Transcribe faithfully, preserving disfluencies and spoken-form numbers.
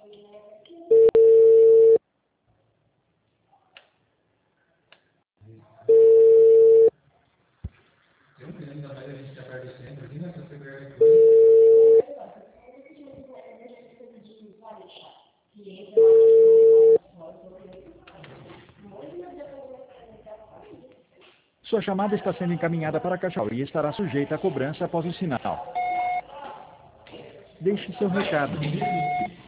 Sua chamada está sendo encaminhada para a caixa e estará sujeita a cobrança após o sinal. Deixe seu recado.